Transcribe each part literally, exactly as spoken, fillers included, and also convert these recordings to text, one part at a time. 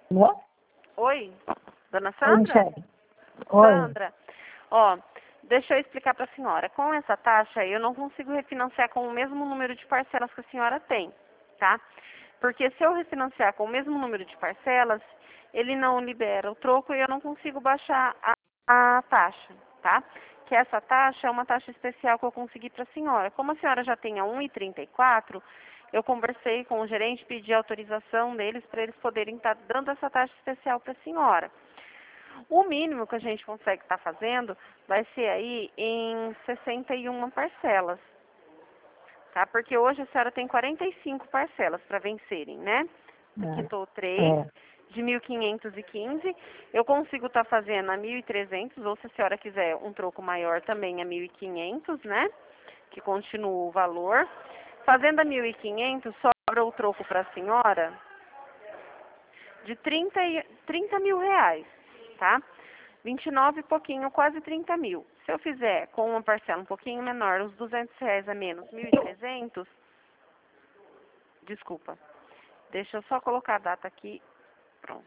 Alô? Oi, dona Oi, Sandra? Michele. Oi. Sandra, ó, deixa eu explicar para a senhora. Com essa taxa, eu não consigo refinanciar com o mesmo número de parcelas que a senhora tem, tá? Porque se eu refinanciar com o mesmo número de parcelas, ele não libera o troco e eu não consigo baixar a, a taxa, tá? Que essa taxa é uma taxa especial que eu consegui para a senhora. Como a senhora já tem a um e trinta e quatro, eu conversei com o gerente, pedi autorização deles para eles poderem estar dando essa taxa especial para a senhora. O mínimo que a gente consegue estar fazendo vai ser aí em sessenta e uma parcelas, tá? Porque hoje a senhora tem quarenta e cinco parcelas para vencerem, né? Quitou três É. de mil quinhentos e quinze. Eu consigo estar fazendo a mil e trezentos, ou se a senhora quiser um troco maior também a mil e quinhentos, né? Que continua o valor. Fazendo a mil e quinhentos, sobra o troco para a senhora de trinta, e- trinta mil reais, tá? vinte e nove e pouquinho, quase trinta mil. Se eu fizer com uma parcela um pouquinho menor, uns duzentos reais a menos, mil e trezentos, desculpa, deixa eu só colocar a data aqui, pronto.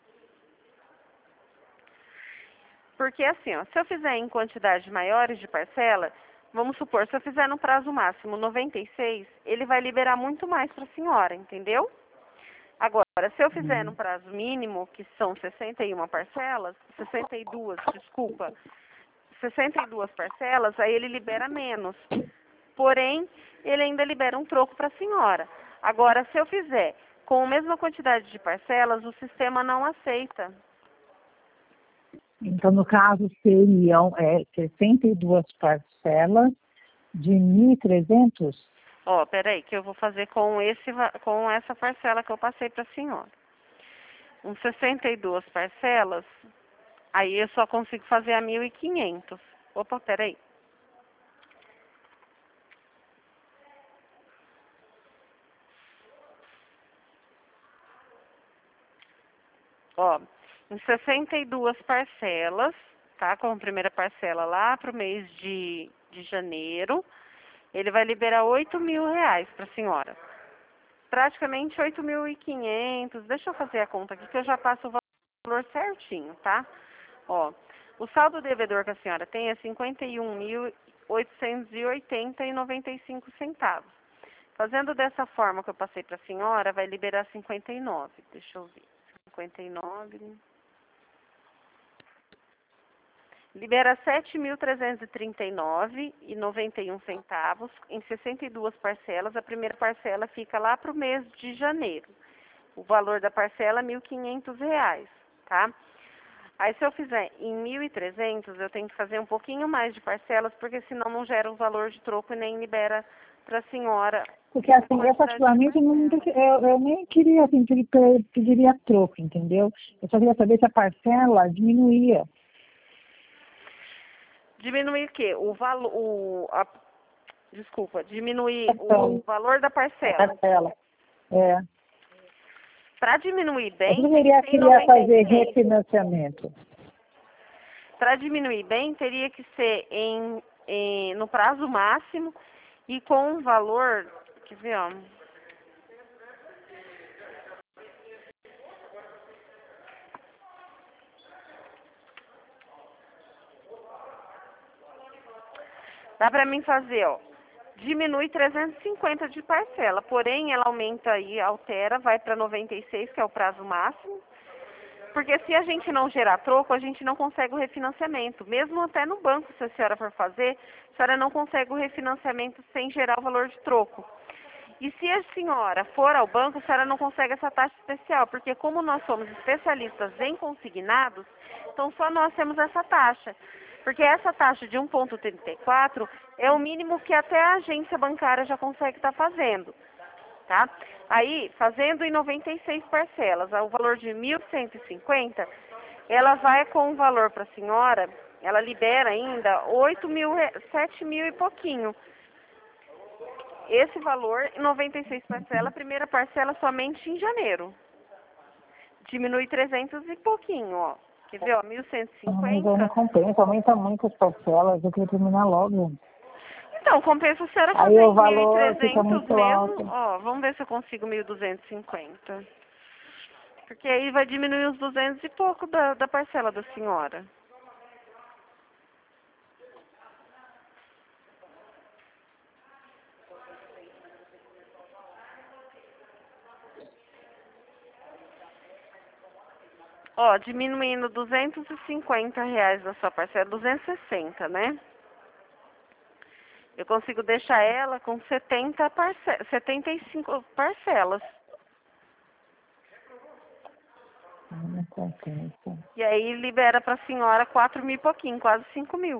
Porque assim, ó, se eu fizer em quantidades maiores de parcela, vamos supor, se eu fizer no prazo máximo noventa e seis, ele vai liberar muito mais para a senhora, entendeu? Agora, se eu fizer no prazo mínimo, que são sessenta e uma parcelas, sessenta e duas, desculpa, sessenta e duas parcelas, aí ele libera menos. Porém, ele ainda libera um troco para a senhora. Agora, se eu fizer com a mesma quantidade de parcelas, o sistema não aceita. Então, no caso, seriam é, sessenta e duas parcelas de mil e trezentos? Ó, peraí, que eu vou fazer com, esse, va- com essa parcela que eu passei para a senhora. Uns sessenta e duas parcelas, aí eu só consigo fazer a mil e quinhentos. Opa, peraí. Ó, em sessenta e duas parcelas, tá? Com a primeira parcela lá para o mês de, de janeiro, ele vai liberar oito mil reais para a senhora. Praticamente oito mil e quinhentos. Deixa eu fazer a conta aqui que eu já passo o valor certinho, tá? Ó, o saldo devedor que a senhora tem é cinquenta e um mil oitocentos e oitenta e noventa e cinco centavos. Fazendo dessa forma que eu passei para a senhora, vai liberar cinquenta e nove. Deixa eu ver. cinquenta e nove. Libera sete mil trezentos e trinta e nove e noventa e um centavos em sessenta e duas parcelas. A primeira parcela fica lá para o mês de janeiro. O valor da parcela é mil e quinhentos reais, tá? Aí se eu fizer em mil e trezentos, eu tenho que fazer um pouquinho mais de parcelas, porque senão não gera o valor de troco e nem libera para a senhora. Porque, assim, eu particularmente não, eu, eu nem queria, assim, pedir, pediria troco, entendeu? Eu só queria saber se a parcela diminuía. Diminuir o quê? O valor, o, a, desculpa, diminuir Então, o valor da a parcela. parcela. É. Para diminuir Eu bem, tem que queria, ser em queria fazer noventa e seis. refinanciamento. Para diminuir bem, teria que ser em, em, no prazo máximo e com um valor, quer ver, ó. Dá para mim fazer, ó. Diminui trezentos e cinquenta de parcela, porém ela aumenta aí, altera, vai para noventa e seis, que é o prazo máximo. Porque se a gente não gerar troco, a gente não consegue o refinanciamento. Mesmo até no banco, se a senhora for fazer, a senhora não consegue o refinanciamento sem gerar o valor de troco. E se a senhora for ao banco, a senhora não consegue essa taxa especial, porque como nós somos especialistas em consignados, então só nós temos essa taxa. Porque essa taxa de um vírgula trinta e quatro é o mínimo que até a agência bancária já consegue estar fazendo, tá? Aí, fazendo em noventa e seis parcelas, o valor de mil cento e cinquenta, ela vai com o valor para a senhora, ela libera ainda oito mil, sete mil e pouquinho. Esse valor, em noventa e seis parcelas, a primeira parcela somente em janeiro. Diminui trezentos e pouquinho, ó. Quer ver, ó, mil cento e Mas aí não cinquenta. compensa, aumenta muito as parcelas, eu queria terminar logo. Então, compensa a senhora Aí fazer o em mil e valor fica trezentos muito mesmo. alto. Ó, vamos ver se eu consigo mil duzentos e cinquenta. Porque aí vai diminuir os duzentos e pouco da, da parcela da senhora. Ó, diminuindo duzentos e cinquenta reais da sua parcela, duzentos e sessenta, né? Eu consigo deixar ela com setenta parce... setenta e cinco parcelas. Não compensa. E aí libera para a senhora quatro mil e pouquinho, quase cinco mil.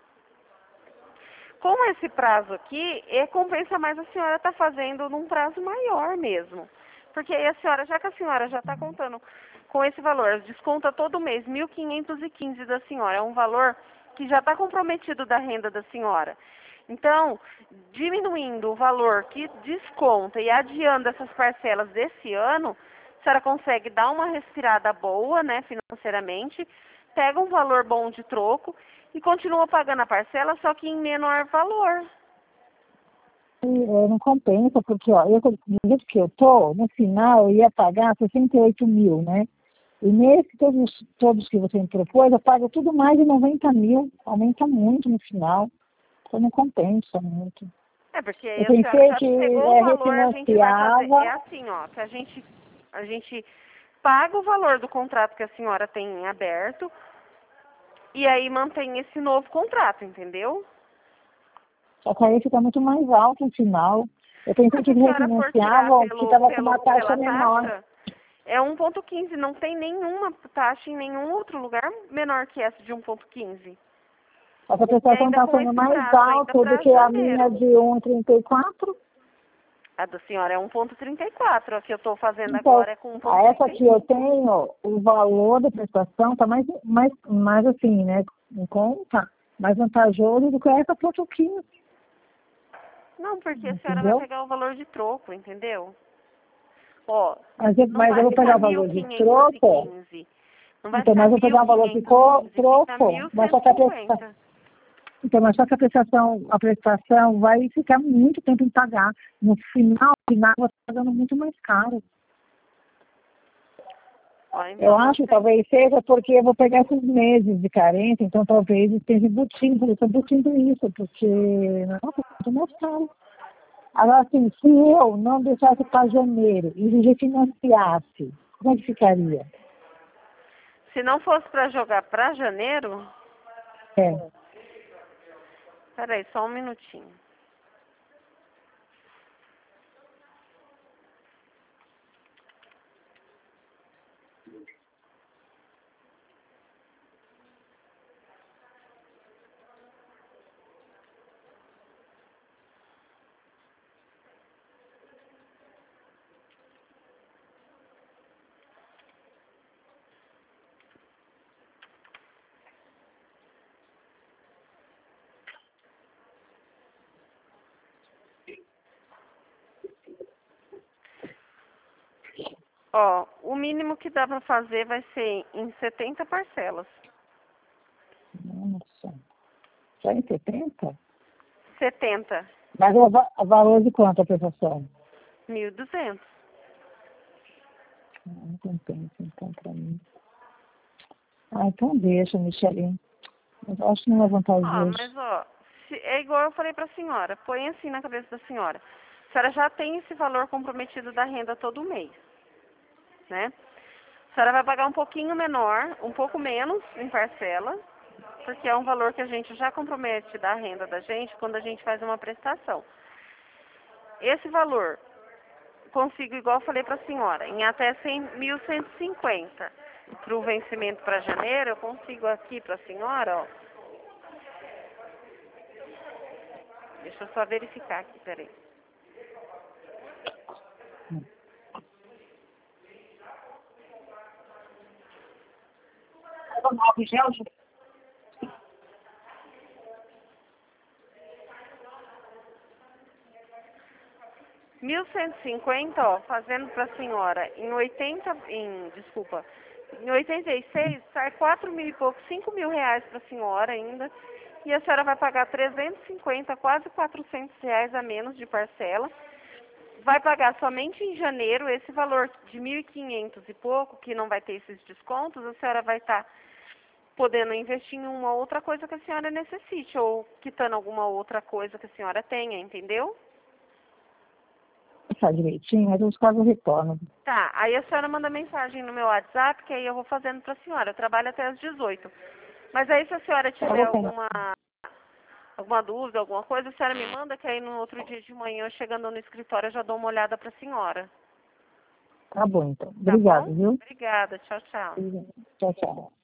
Com esse prazo aqui, é, compensa mais a senhora estar tá fazendo num prazo maior mesmo. Porque aí a senhora, já que a senhora já está contando com esse valor, desconta todo mês mil quinhentos e quinze da senhora. É um valor que já está comprometido da renda da senhora. Então, diminuindo o valor que desconta e adiando essas parcelas desse ano, a senhora consegue dar uma respirada boa, né, financeiramente, pega um valor bom de troco e continua pagando a parcela, só que em menor valor. E, é, não compensa, porque ó, eu, do jeito que eu tô, no final eu ia pagar sessenta e oito mil, né? E nesse, todos, todos que você me propôs, eu pago tudo mais de noventa mil, aumenta muito no final, então não compensa muito. É, porque Eu aí a senhora pensei já que pegou o é, valor, a gente vai fazer, refinanciava, é assim, ó, que a gente, a gente paga o valor do contrato que a senhora tem em aberto e aí mantém esse novo contrato, entendeu? só que aí fica muito mais alto no final. Eu pensei Mas que se a senhora for tirar refinanciavam, que pelo, estava com uma pelo, taxa pela menor. taxa, é um ponto quinze, não tem nenhuma taxa em nenhum outro lugar menor que essa de um ponto quinze. Essa E prestação ainda está com sendo esse mais prazo, ainda alta do para que a minha janeiro. de um vírgula trinta e quatro. A da senhora é um ponto trinta e quatro, a que eu estou fazendo Então, agora é com um a ponto essa trinta e que eu cinco. tenho, o valor da prestação está mais, mais, mais assim, né, em conta, mais vantajoso do que essa ponto quinze, Não, porque a senhora vai entendeu? pegar o valor de troco, entendeu? Ó, Mas eu, não mas eu vai vou ficar pegar o mil valor de quinhentos e troco, quinze. Não vai então, ficar mas eu vou mil pegar o valor de quinhentos e co- quinze, fica troco, mil mas cento só e que a prestação, cinquenta. então, mas só que a prestação, a prestação vai ficar muito tempo em pagar. No final, no final, eu vou estar pagando muito mais caro. Ó, então Eu não acho que sei. talvez seja porque eu vou pegar esses meses de carência, então talvez esteja embutindo, eu estou embutindo isso, porque, nossa, é muito mais caro. Agora, assim, se eu não deixasse para janeiro e refinanciasse, como é que ficaria? Se não fosse para jogar para janeiro, É. peraí, só um minutinho. Ó, o mínimo que dá para fazer vai ser em setenta parcelas. Nossa, só em setenta? setenta, Mas o, va- o valor de quanto a prestação? mil e duzentos. Não compensa, então, para mim. Ah, então deixa, Micheline. Eu acho que não é Ó, vantajoso. mas ó, se- é igual eu falei para a senhora, põe assim na cabeça da senhora. A senhora já tem esse valor comprometido da renda todo mês, né? A senhora vai pagar um pouquinho menor, um pouco menos em parcela, porque é um valor que a gente já compromete da renda da gente quando a gente faz uma prestação. Esse valor, consigo, igual eu falei para a senhora, em até mil cento e cinquenta. Para o vencimento para janeiro, eu consigo aqui para a senhora, ó. Deixa eu só verificar aqui, peraí. mil cento e cinquenta, ó, fazendo para a senhora em oitenta, em, desculpa, em oitenta e seis, sai quatro mil e pouco, cinco mil reais para a senhora ainda. E a senhora vai pagar trezentos e cinquenta, quase quatrocentos reais a menos de parcela. vai pagar somente em janeiro esse valor de mil e quinhentos e pouco, que não vai ter esses descontos, a senhora vai estar podendo investir em uma outra coisa que a senhora necessite, ou quitando alguma outra coisa que a senhora tenha, entendeu? Tá direitinho, mas os casos retornam. Tá, aí a senhora manda mensagem no meu WhatsApp, que aí eu vou fazendo pra senhora. Eu trabalho até às dezoito. Mas aí se a senhora Eu tiver vou pegar. alguma, alguma dúvida, alguma coisa, a senhora me manda, que aí no outro dia de manhã, chegando no escritório, eu já dou uma olhada pra senhora. Tá bom, então. Tá Obrigado, bom? viu? Obrigada, tchau, tchau. Tchau, tchau.